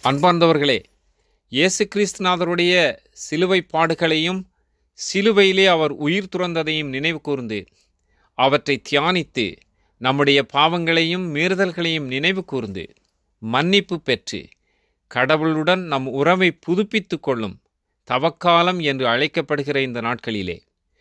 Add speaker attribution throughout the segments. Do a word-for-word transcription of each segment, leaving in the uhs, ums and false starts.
Speaker 1: அன்பார்ந்தவர்களே, இயேசு கிறிஸ்துநாதருடைய சிலுவை பாடுகளையும் சிலுவையிலே அவர் உயிர் துறந்ததையும் நினைவு கூர்ந்து அவற்றை தியானித்து நம்முடைய பாவங்களையும் மீறுதல்களையும் நினைவு கூர்ந்து மன்னிப்பு பெற்று கடவுளுடன் நம் உறவை புதுப்பித்து கொள்ளும் தவக்காலம் என்று அழைக்கப்படுகிற இந்த நாட்களிலே,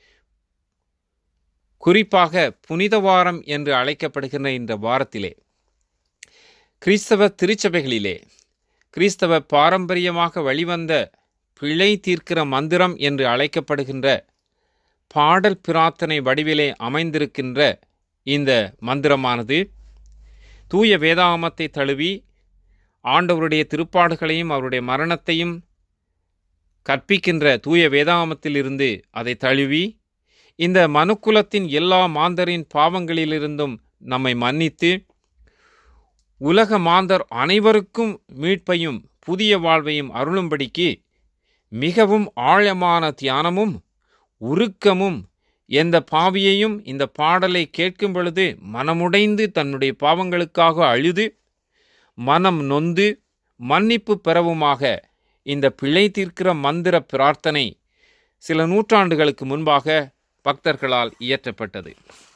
Speaker 1: குறிப்பாக புனித வாரம் என்று அழைக்கப்படுகிற இந்த வாரத்திலே, கிறிஸ்தவ திருச்சபைகளிலே கிறிஸ்தவ பாரம்பரியமாக வழிவந்த பிழை தீர்க்கிற மந்திரம் என்று அழைக்கப்படுகின்ற பாடல் பிரார்த்தனை வடிவிலே அமைந்திருக்கின்ற இந்த மந்திரமானது தூய வேதாகமத்தை தழுவி ஆண்டவருடைய திருப்பாடுகளையும் அவருடைய மரணத்தையும் கற்பிக்கின்ற தூய வேதாகமத்திலிருந்து அதை தழுவி இந்த மனுக்குலத்தின் எல்லா மாந்தரின் பாவங்களிலிருந்தும் நம்மை மன்னித்து உலக மாந்தர் அனைவருக்கும் மீட்பையும் புதிய வாழ்வையும் அருளும்படிக்கு மிகவும் ஆழமான தியானமும் உருக்கமும் எந்த பாவியையும் இந்த பாடலை கேட்கும் பொழுது மனமுடைந்து தன்னுடைய பாவங்களுக்காக அழுது மனம் நொந்து மன்னிப்பு பெறவுமாக இந்த பிழை தீர்க்கிற மந்திர பிரார்த்தனை சில நூற்றாண்டுகளுக்கு முன்பாக பக்தர்களால் இயற்றப்பட்டது.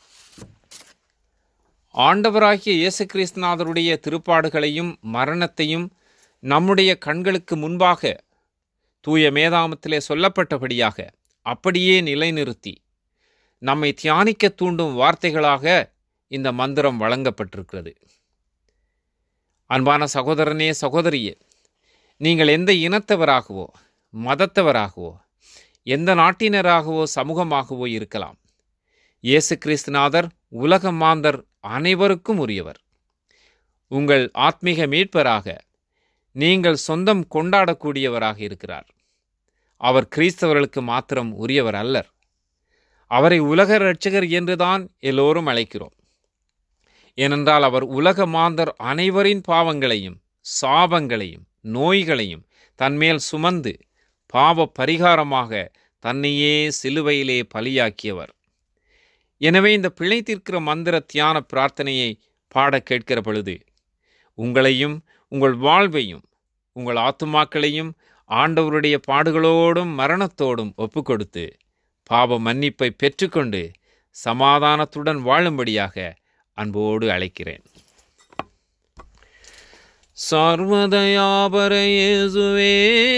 Speaker 1: ஆண்டவராகிய இயேசு கிறிஸ்துநாதருடைய திருப்பாடுகளையும் மரணத்தையும் நம்முடைய கண்களுக்கு முன்பாக தூய வேதாகமத்திலே சொல்லப்பட்டபடியாக அப்படியே நிலைநிறுத்தி நம்மை தியானிக்க தூண்டும் வார்த்தைகளாக இந்த மந்திரம் வழங்கப்பட்டிருக்கிறது. அன்பான சகோதரனே, சகோதரியே, நீங்கள் எந்த இனத்தவராகவோ மதத்தவராகவோ எந்த நாட்டினராகவோ சமூகமாகவோ இருக்கலாம், இயேசு கிறிஸ்துநாதர் உலக மாந்தர் அனைவருக்கும் உரியவர். உங்கள் ஆத்மீக மீட்பராக நீங்கள் சொந்தம் கொண்டாடக்கூடியவராக இருக்கிறார். அவர் கிறிஸ்தவர்களுக்கு மாத்திரம் உரியவர் அல்லர். அவரை உலக இரட்சகர் என்றுதான் எல்லோரும் அழைக்கிறோம். ஏனென்றால் அவர் உலக மாந்தர் அனைவரின் பாவங்களையும் சாபங்களையும் நோய்களையும் தன்மேல் சுமந்து பாவ பரிகாரமாக தன்னையே சிலுவையிலே பலியாக்கியவர். எனவே இந்த பிழை தீர்க்கிற மந்திர தியான பிரார்த்தனையை பாட கேட்கிற பொழுது உங்களையும் உங்கள் வாழ்வையும் உங்கள் ஆத்துமாக்களையும் ஆண்டவருடைய பாடுகளோடும் மரணத்தோடும் ஒப்பு கொடுத்து பாவ மன்னிப்பை பெற்றுக்கொண்டு சமாதானத்துடன் வாழும்படியாக அன்போடு அழைக்கிறேன். சர்வதயாபர இயேசுவே,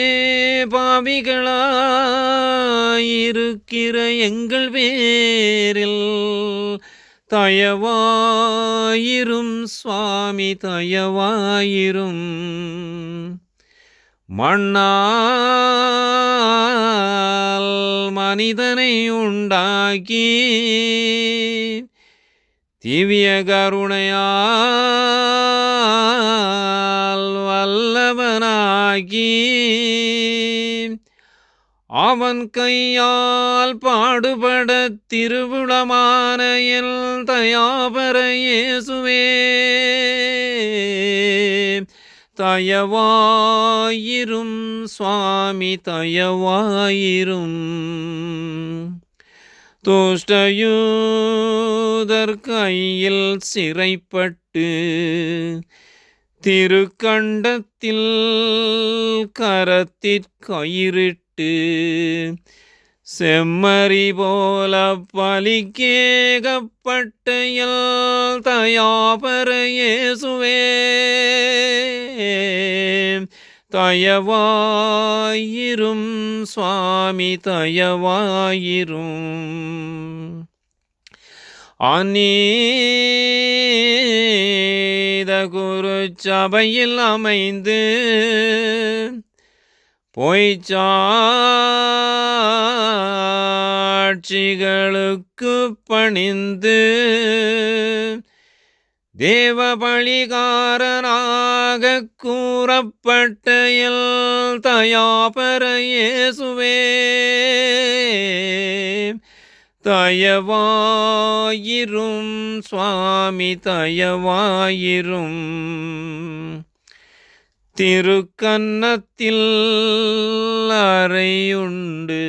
Speaker 1: பாவிகளாயிருக்கிற எங்கள் பேரில் தயவாயிரும் சுவாமி, தயவாயிரும். மண்ணால் மனிதனை உண்டாக்கி திவ்ய கருணையால் வல்லவனாகி அவன் கையால் பாடுபட திருவுளமான எல் தயாபர இயேசுவே, தயவாயிரும் சுவாமி, தயவாயிரும். துஷ்டயூதர் கையில் சிறைப்பட்டு திருக்கண்டத்தில் கரத்திற்கயிறிட்டு செம்மறி போல பலிக்கேகப்பட்ட எல் தயாபர இயேசுவே, தயவாயிரும் சுவாமி, தயவாயிரும். அநீத குரு சபையில் அமைந்து பொய்ச்சாட்சிகளுக்கு பணிந்து தேவ பழிகாரனாக கூறப்பட்ட எல் தயாபர இயேசுவே, தயவாயிரும் சுவாமி, தயவாயிரும். திருக்கன்னத்தில் அறையுண்டு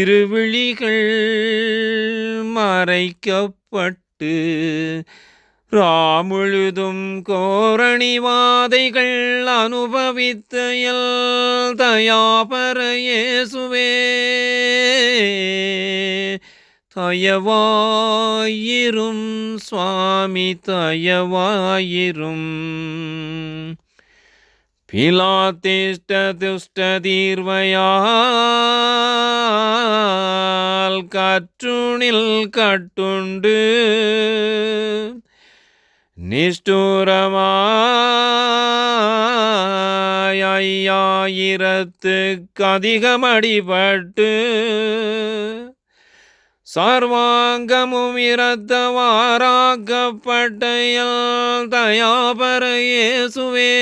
Speaker 1: திருவிழிகள் மறைக்கப்பட்டு ராமுழுதும் கோரணிவாதைகள் அனுபவித்த எல் தயாபர இயேசுவே தயவாயிரும் சுவாமி தயவாயிரும். பிலாத்திஷ்ட துஷ்ட தீர்வையால் கற்றுணில் கட்டுண்டு நிஷ்டூரமாய் ஐயாயிரத்துக்கு அதிகமடிபட்டு சர்வாங்கமும் இரத்தவாராக்கப்பட்ட எல் தயாபர இயேசுவே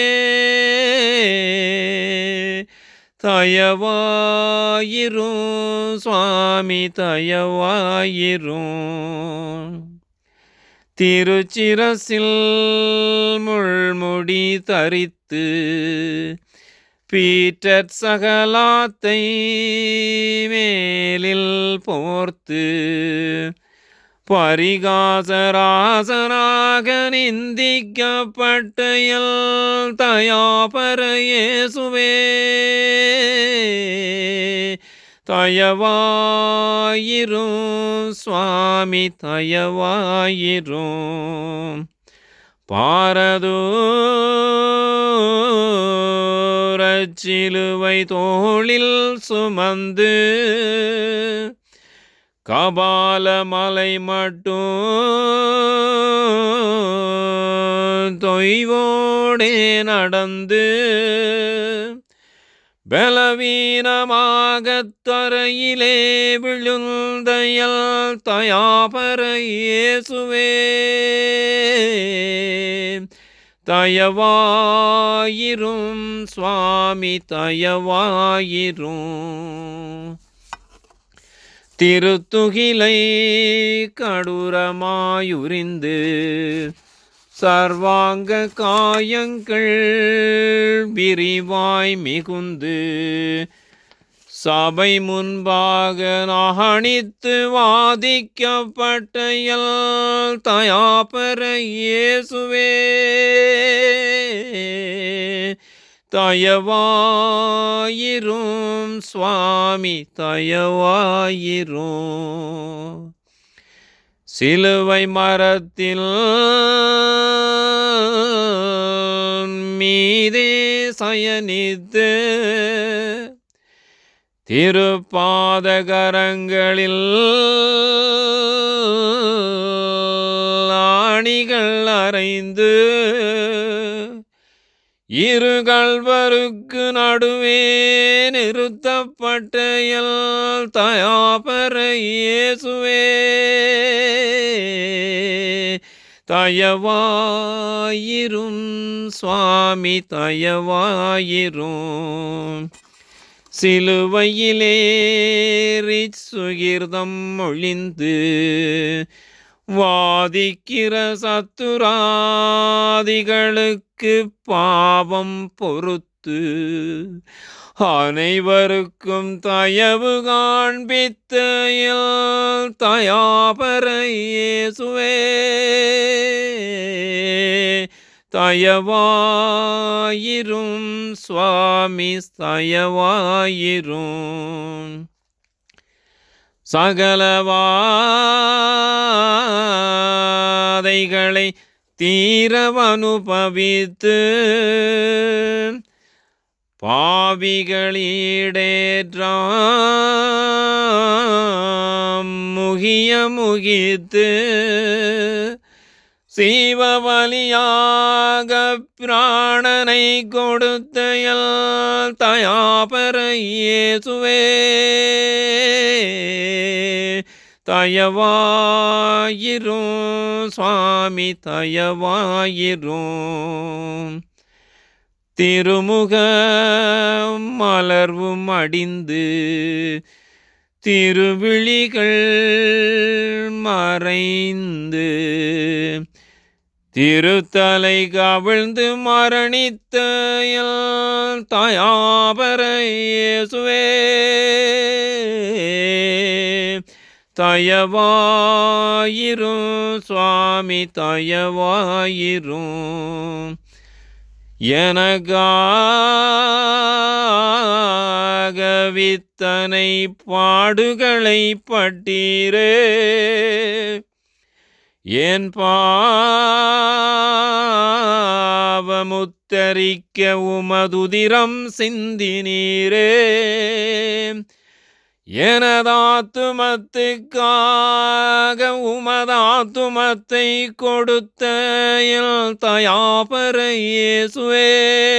Speaker 1: தயவாயிரும் சுவாமி தயவாயிரும். திருச்சிரசில் முள்முடி தரித்து பீற்றற் சகலாத்தை மேலில் போர்த்து பரிகாசராசனாக நிந்திக்கப்பட்ட எல் தயாபர இயேசுவே தயவாயிரும் சுவாமி தயவாயிரும். பாரதூரச் சிலுவை தோளில் சுமந்து கபாலமலை மட்டும் தொய்வோடே நடந்து பலவீனமாகத் தரையிலே விழுந்த எல் தயாபர இயேசுவே தயவாயிரும் சுவாமி தயவாயிரும். திருத்துகிலை கடூரமாயுரிந்து சர்வாங்க காயங்கள் விரிவாய் மிகுந்து சபை முன்பாக நாணித்து வாதிக்கப்பட்ட எல் தயாபர இயேசுவே தயவாயிரும் சுவாமி தயவாயிரும். சிலுவை மரத்தில் மீதே சயனித்து திருப்பாதகரங்களில் ஆணிகள் அறைந்து இரு கள்வருக்கு நடுவே நிறுத்தப்பட்ட எல் தயாபர இயேசுவே தயவாயிரும் சுவாமி தயவாயிரும். சிலுவையிலேறிச் சுகிர்தம் ஒழிந்து வாதிக்கிற சத்துராதிகளுக்கு பாவம் பொறுத்து அனைவருக்கும் தயவு காண்பித்த எல் தயாபர இயேசுவே தயவாயிரும் சுவாமி தயவாயிரும். சகலவாதைகளை தீரவனுபவித்து பாவிகளீடேற்றாம் முகிய முகித்து சீவபலியாக பிராணனை கொடுத்த எல் தயாபர இயேசுவே தயவாயிரும் சுவாமி தயவாயிரும். திருமுக மலர்வும் அடிந்து திருவிழிகள் மறைந்து திருத்தலை கவிழ்ந்து மரணித்த எல் தயாபர இயேசுவே தயவாயிரும் சுவாமி தயவாயிரும். எனக்காக வித்தனை பாடுகளை பட்டீரே, என் பாவமுத்தரிக்க உமதுதிரம் சிந்தினீரே. எனதாத்துமத்துக்காக உமதாத்துமத்தை கொடுத்த என் தயாபர இயேசுவே,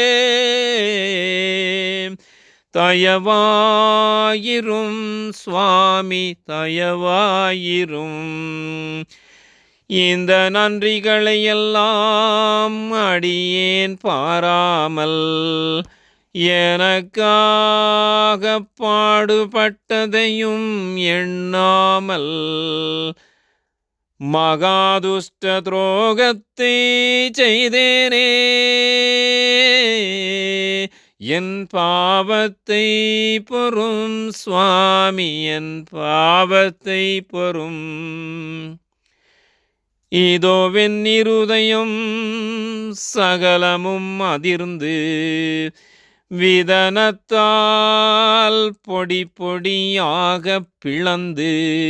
Speaker 1: தயவாயிரும் சுவாமி தயவாயிரும். இந்த நன்றிகளை எல்லாம் அடியேன் பாராமல் எனக்காக பாடுபட்டதையும் எண்ணாமல் மகாதுஷ்ட துரோகத்தை செய்தேனே. என் பாவத்தை பொறும் சுவாமி, என் பாவத்தை பொறும். இதோவென் இருதயம் சகலமும் அதிர்ந்து விதனத்தால் பொடி பொடியாக பிளந்து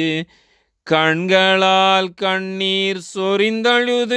Speaker 1: கண்களால் கண்ணீர் சொரிந்தழுது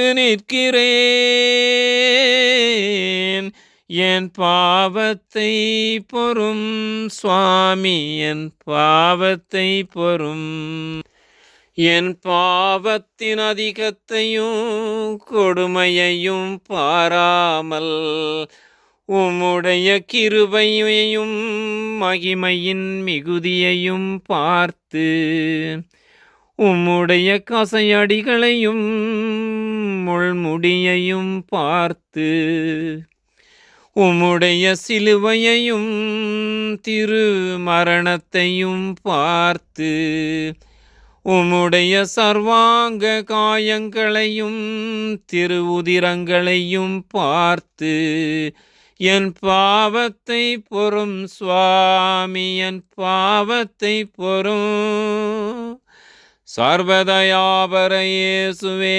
Speaker 1: நிற்கிறேன். என் பாவத்தை பொறும் சுவாமி, என் பாவத்தை பொறும். என் பாவத்தின் அதிகத்தையும் கொடுமையையும் பாராமல் உம்முடைய கிருபையையும் மகிமையின் மிகுதியையும் பார்த்து உம்முடைய கசையடிகளையும் முள்முடியையும் பார்த்து உம்முடைய சிலுவையையும் திரு மரணத்தையும் பார்த்து உம்முடைய சர்வாங்க காயங்களையும் திருவுதிரங்களையும் பார்த்து என் பாவத்தை பொறும் சுவாமி, என் பாவத்தை பொறும். சர்வதயாபர இயேசுவே,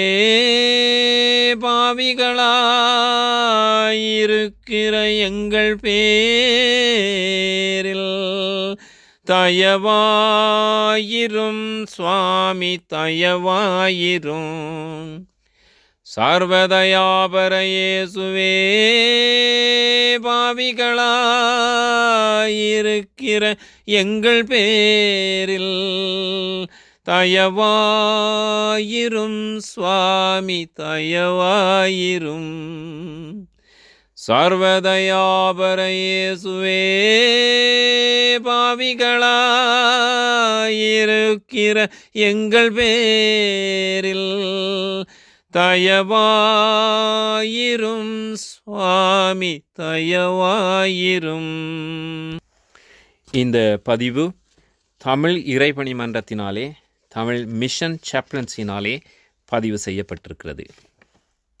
Speaker 1: பாவிகளாயிருக்கிற எங்கள் பேரில் தயவாயிரும் சுவாமி தயவாயிரும். சர்வதயாபர இயேசுவே, பாவிகளாயிருக்கிற எங்கள் பேரில் தயவாயிரும் சுவாமி தயவாயிரும். சர்வதயாபர இயேசுவே, பாவிகளாயிருக்கிற எங்கள் பேரில் தயவாயிரும் சுவாமி தயவாயிரும். இந்த பதிவு தமிழ் இறைபணி மன்றத்தினாலே, தமிழ் மிஷன் சாப்லன்ஸினாலே பதிவு செய்யப்பட்டிருக்கிறது.